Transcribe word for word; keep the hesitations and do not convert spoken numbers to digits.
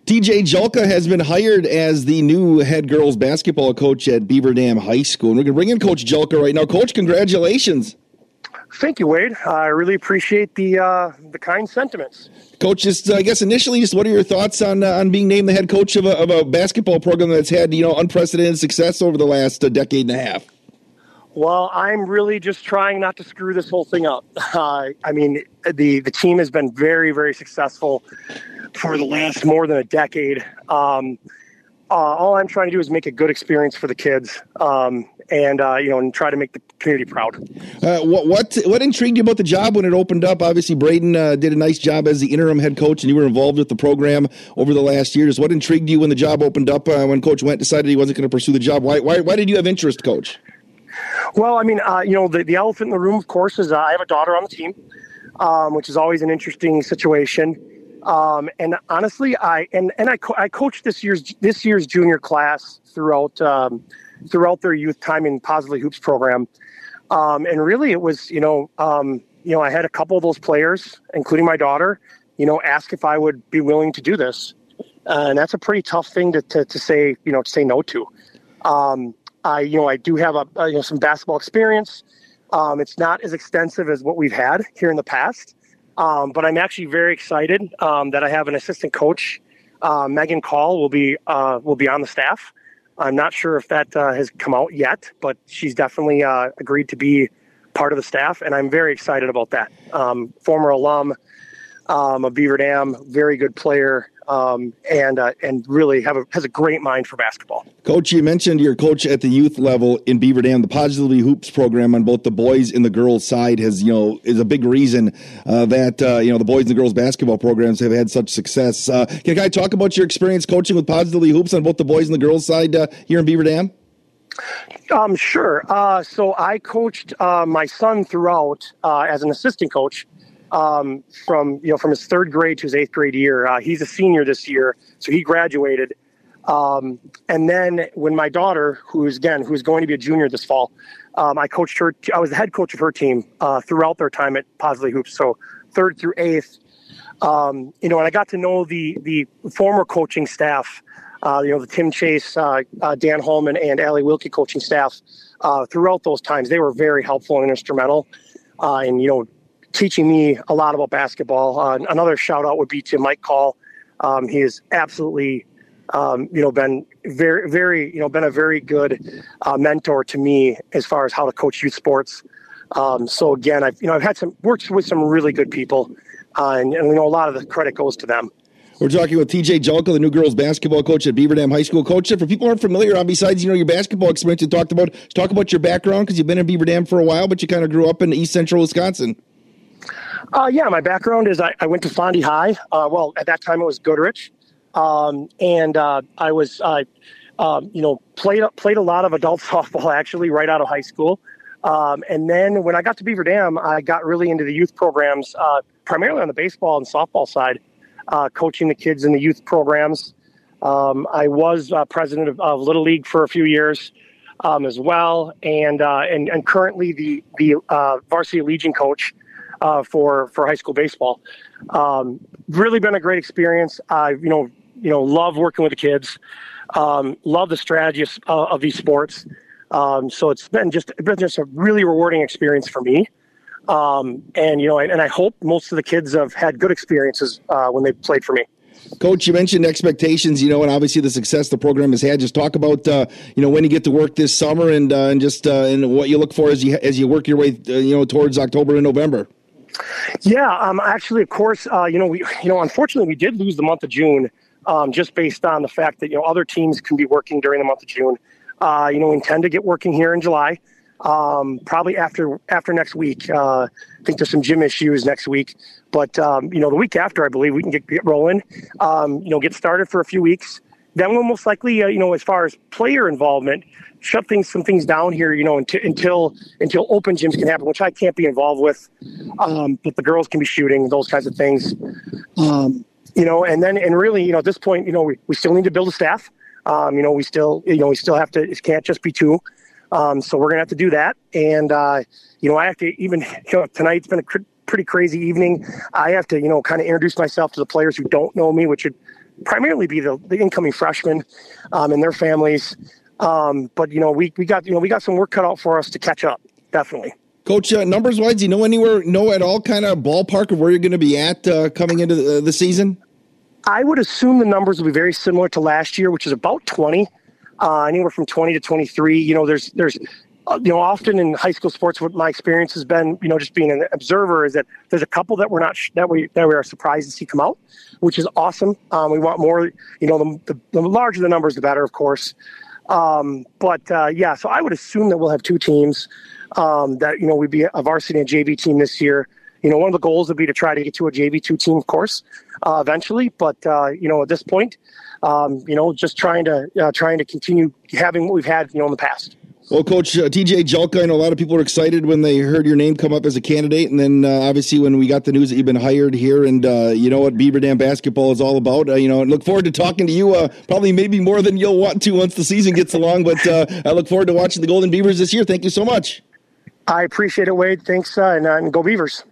T J Julka has been hired as the new head girls basketball coach at Beaver Dam High School. And we're going to bring in Coach Julka right now. Coach, congratulations. Thank you, Wade. I really appreciate the uh, the kind sentiments. Coach, just uh, I guess initially, just what are your thoughts on uh, on being named the head coach of a, of a basketball program that's had, you know, unprecedented success over the last uh, decade and a half? Well, I'm really just trying not to screw this whole thing up. Uh, I mean, the the team has been very, very successful for the last more than a decade. Um, uh, all I'm trying to do is make a good experience for the kids, um, and uh, you know, and try to make the community proud. Uh, what what what intrigued you about the job when it opened up? Obviously, Braden uh, did a nice job as the interim head coach, and you were involved with the program over the last years. What intrigued you when the job opened up? Uh, when Coach Wendt decided he wasn't going to pursue the job, why why why did you have interest, Coach? Well, I mean, uh, you know, the, the elephant in the room, of course, is uh, I have a daughter on the team, um, which is always an interesting situation. Um, and honestly, I and and I co- I coached this year's this year's junior class throughout um, throughout their youth time in Positively Hoops program. Um, and really, it was you know um, you know I had a couple of those players, including my daughter, you know, ask if I would be willing to do this, uh, and that's a pretty tough thing to to, to say you know to say no to. Um, I you know I do have a, a you know some basketball experience. Um, it's not as extensive as what we've had here in the past. Um, but I'm actually very excited um, that I have an assistant coach, uh, Megan Call, will be uh, will be on the staff. I'm not sure if that uh, has come out yet, but she's definitely uh, agreed to be part of the staff, and I'm very excited about that. Um, former alum um, of Beaver Dam, very good player, um, and uh, and really have a, has a great mind for basketball. Coach, you mentioned your coach at the youth level in Beaver Dam. The Positively Hoops program on both the boys and the girls side has, you know, is a big reason uh, that, uh, you know, the boys and the girls basketball programs have had such success. Uh, can I talk about your experience coaching with Positively Hoops on both the boys and the girls side uh, here in Beaver Dam? Um, sure. Uh, so I coached uh, my son throughout uh, as an assistant coach. Um, from, you know, from his third grade to his eighth grade year. Uh, he's a senior this year, so he graduated. Um, and then when my daughter, who's again, who's going to be a junior this fall, um, I coached her, I was the head coach of her team, uh, throughout their time at Positively Hoops. So third through eighth, um, you know, and I got to know the, the former coaching staff, uh, you know, the Tim Chase, uh, uh, Dan Holman and Allie Wilkie coaching staff, uh, throughout those times. They were very helpful and instrumental, uh, and, you know, teaching me a lot about basketball. Uh, another shout out would be to Mike Call. Um, he has absolutely, um, you know, been very, very, you know, been a very good uh, mentor to me as far as how to coach youth sports. Um, so again, I've, you know, I've had some worked with some really good people, uh, and, and you know, a lot of the credit goes to them. We're talking with T J Julka, the new girls basketball coach at Beaver Dam High School. Coach, for people who aren't familiar, on besides, you know, your basketball experience, you talked about, talk about your background, because you've been in Beaver Dam for a while, but you kind of grew up in East Central Wisconsin. Uh, yeah, my background is I, I went to Fondy High. Uh, well, at that time it was Goodrich. Um, and uh, I was, uh, um, you know, played played a lot of adult softball, actually, right out of high school. Um, and then when I got to Beaver Dam, I got really into the youth programs, uh, primarily on the baseball and softball side, uh, coaching the kids in the youth programs. Um, I was uh, president of, of Little League for a few years um, as well, and, uh, and and currently the, the uh, varsity Legion coach Uh, for, for high school baseball. Um, really been a great experience. I, you know, you know, love working with the kids. Um, love the strategies uh, of these sports. Um, so it's been just, it's been just a really rewarding experience for me. Um, and, you know, and, and I hope most of the kids have had good experiences uh, when they played for me. Coach, you mentioned expectations, you know, and obviously the success the program has had. Just talk about, uh, you know, when you get to work this summer, and uh, and just uh, and what you look for as you as you work your way, uh, you know, towards October and November. Yeah, um, actually, of course, uh, you know, we, you know, unfortunately, we did lose the month of June, um, just based on the fact that, you know, other teams can be working during the month of June. Uh, you know, we intend to get working here in July, um, probably after after next week. Uh, I think there's some gym issues next week, but um, you know, the week after, I believe we can get, get rolling. Um, you know, get started for a few weeks. Then we'll most likely, uh, you know, as far as player involvement, shut things some things down here, you know, until until until open gyms can happen, which I can't be involved with, um, but the girls can be shooting, those kinds of things, um, you know. And then, and really, you know, at this point, you know, we, we still need to build a staff. Um, you know, we still, you know, we still have to. It can't just be two. Um, so we're gonna have to do that. And uh, you know, I have to even, you know, tonight's been a pretty crazy evening. I have to, you know, kind of introduce myself to the players who don't know me, which would primarily be the, the incoming freshmen um, and their families. Um, but, you know, we, we got, you know, we got some work cut out for us to catch up. Definitely. Coach, uh, numbers wise, do you know anywhere, know at all kind of ballpark of where you're going to be at uh, coming into the, the season? I would assume the numbers will be very similar to last year, which is about twenty, uh, anywhere from twenty to twenty-three. You know, there's, there's, uh, you know, often in high school sports, what my experience has been, you know, just being an observer, is that there's a couple that we're not, sh- that we, that we are surprised to see come out, which is awesome. Um, we want more, you know, the, the, the larger the numbers, the better, of course. Um, but, uh, yeah, so I would assume that we'll have two teams. Um, that, you know, we'd be a varsity and J V team this year. You know, one of the goals would be to try to get to a J V two team, of course, uh, eventually. But, uh, you know, at this point, um, you know, just trying to uh, trying to continue having what we've had, you know, in the past. Well, Coach, uh, T J Jelka, I know a lot of people were excited when they heard your name come up as a candidate. And then, uh, obviously, when we got the news that you've been hired here, and uh, you know what Beaver Dam basketball is all about, uh, you know, and look forward to talking to you, uh, probably maybe more than you'll want to once the season gets along. But uh, I look forward to watching the Golden Beavers this year. Thank you so much. I appreciate it, Wade. Thanks, uh, and, uh, and go Beavers.